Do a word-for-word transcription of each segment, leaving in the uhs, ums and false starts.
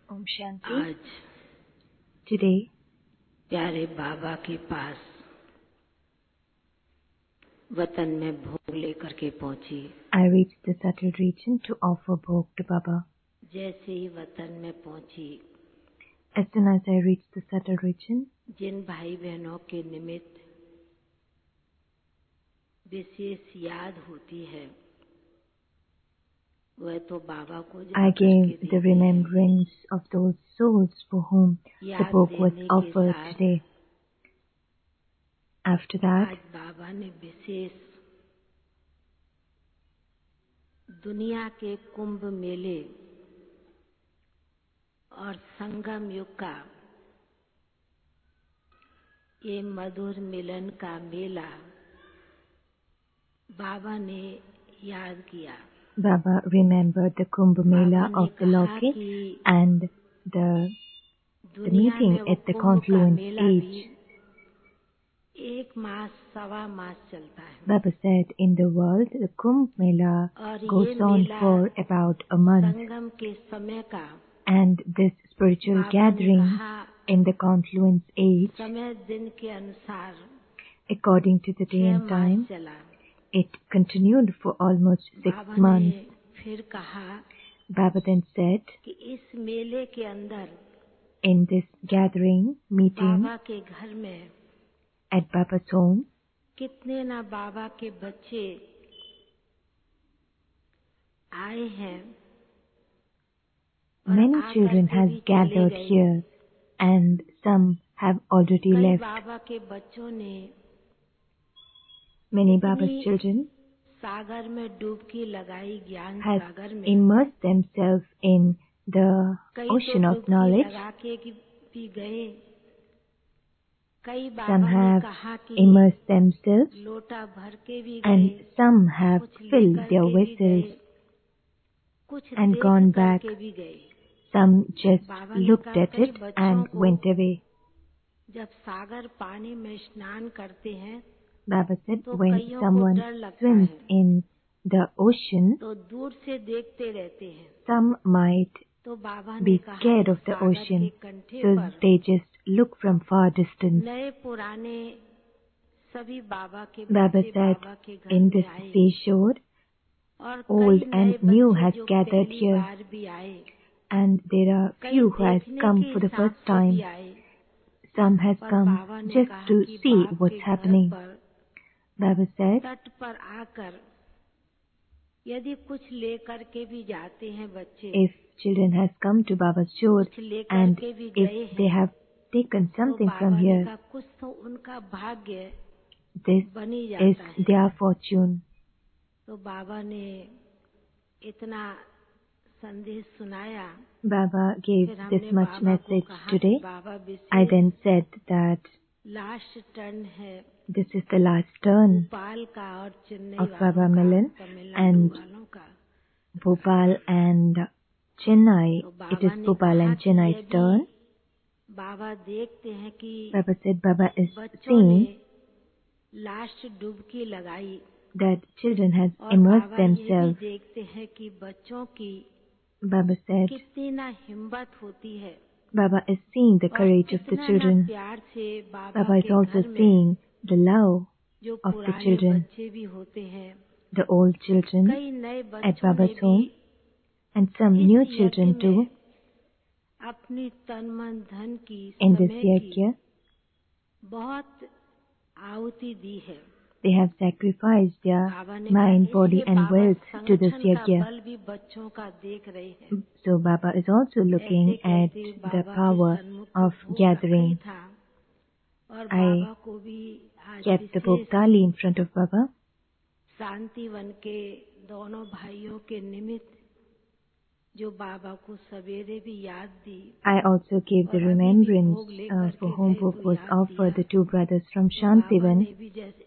Om Shanti. आज Today, प्यारे बाबा के पास वतन में भोग लेकर के पहुंची। I reached the subtle region to offer bhog to Baba. जैसे ही वतन में पहुंची, As soon as I reached the subtle region, जिन भाई बहनों के निमित्त विशेष याद होती है, वह तो बाबा को I gave the remembrance of those souls for whom the bhog was offered today. After that, आज बाबा ने विशेष दुनिया के कुंभ मेले और संगम युग का ये मधुर मिलन का मेला बाबा ने याद किया। Baba remembered the Kumbh Mela of the Lokik and the, the meeting at the confluence age. एक मास सवा मास चलता है। Baba said, in the world, the Kumbh Mela goes on for about a month. संगम के समय का And this spiritual gathering in the confluence age, समय दिन के अनुसार according to the day and time, चला। it continued for almost six Baba months. ने फिर कहा Baba then said, कि इस मेले के अंदर in this gathering, meeting बाबा के घर में at Baba's home, कितने ना बाबा के बच्चे आए हैं, many children have gathered here and some have already कई left. बाबा के बच्चों ने Many Baba's children सागर में डुबकी लगाई, ज्ञान have सागर में immersed themselves in the कई ocean तो of डुबकी knowledge. लगा के कि भी गए। कई Some बाबा ने have कहा कि immersed themselves लोटा भर के भी and गए, some have कुछ filled लेकर their के भी vessels गए, कुछ and देख gone back. करके भी गए। Some just बाबा ने looked कहा at कई it बच्चों and को went away. जब सागर पानी में स्नान करते हैं Baba said, तो when कईयों को someone डर लगता swims है, in the ocean, तो दूर से देखते रहते हैं। some might तो बाबा ने be कहा scared कि of the सागर ocean, के कंठे so पर they just look from far distance. नए पुराने सभी बाबा के Baba बच्चे said, बाबा के घर in में this आए seashore, और old कई नए and new बच्चे has जो gathered पहली here, बार भी आए, and there are कई few who has देखने come के for the हिसाब first से time. भी आए। Some has पर come बाबा ने just कहा to कि see बाप what's के घर happening. पर Baba said, तट पर आकर यदि कुछ लेकर के भी जाते हैं बच्चे, if children has come to Baba's shore कुछ लेकर and के भी if गए they हैं, have taken तो something from बाबा ने here, कहा कुछ तो उनका भाग्य this बन ही is जाता है। their fortune. तो बाबा ने इतना संदेश सुनाया। Baba gave फिर this हमने much बाबा को message कहा today. कि बाबा I विशेष then said that last turn है this is the last turn Bhopal का और चेन्नई of वालों Baba का, Milan तमिलनाडु and वालों का। Bhopal and Chennai. तो It is बाबा ने Bhopal कहा and कि ये Chennai's भी turn. बाबा देखते हैं कि Baba said Baba is बच्चों ने seeing लास्ट डुबकी लगाई that children has और immersed बाबा ये भी themselves. देखते हैं कि बच्चों की Baba said कितनी ना हिम्मत होती है Baba is seeing the और courage of the कितना ना children. प्यार से बाबा Baba is के also घर में seeing the love जो of the पुराने children, बच्चे भी होते हैं, the old children कई नए at बच्चों ने Baba's भी home, and some इस new यज्ञ children में too अपनी तन मन धन की in this समय की yajna. बहुत आहुति दी है। They have sacrificed their बाबा ने mind, कहा body इसलिए and Baba wealth to this संगठन का yajna. बल भी बच्चों का देख रहे हैं। So Baba is also looking ऐसे at कहते the बाबा के power सन्मुख of भोग रखा ही gathering. था और I बाबा को भी आज kept the wishes Bhogtali in front of Baba. Shantivan के दोनों भाइयों के निमित्त जो बाबा को सवेरे भी याद दी I also gave the और अभी भी remembrance भोग uh, लेकर for के whom गए Bhog तो was याद offered, the दिया। two brothers from तो बाबा Shantivan. ने भी जैसे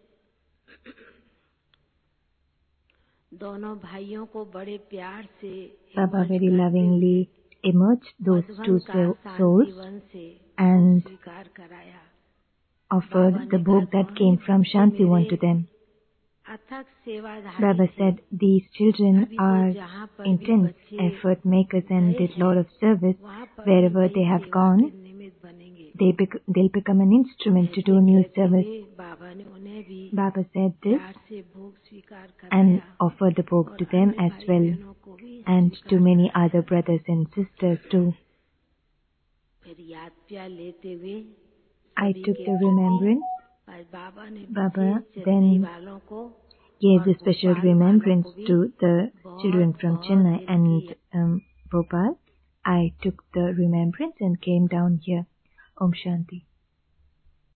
दोनों भाइयों को बड़े प्यार से Baba इमर्ज very करते हुए lovingly emerged those Madhuban two का so- souls शांतिवन से and स्वीकार कराया। offered बाबा the ने bhog कहा that came दोनों from बच्चे Shantivan मेरे to them. अथक सेवाधारी Baba थे। said, these children अभी तो are जहाँ पर भी intense बच्चे effort makers and गए did हैं lot of service. वहाँ पर Wherever नई they have सेवा gone, के निमित्त बनेंगे। they bec- they'll become an instrument to ऐसे do new कहते service. हुए बाबा ने उन्हें भी Baba said this प्यार से भोग स्वीकार and कराया offered the bhog और to them अन्य as भाई well, बहनों को भी and to स्वीकार many कराया। other brothers and sisters too. फिर याद प्या लेते हुए I सभी took के the प्रति remembrance. आज बाबा ने Baba विशेष then चेन्नई वालों को gave और the special भोपाल वालों remembrance को भी to the children बहुत from बहुत Chennai दिल की and um, Bhopal. I took the remembrance and came down here. Om Shanti.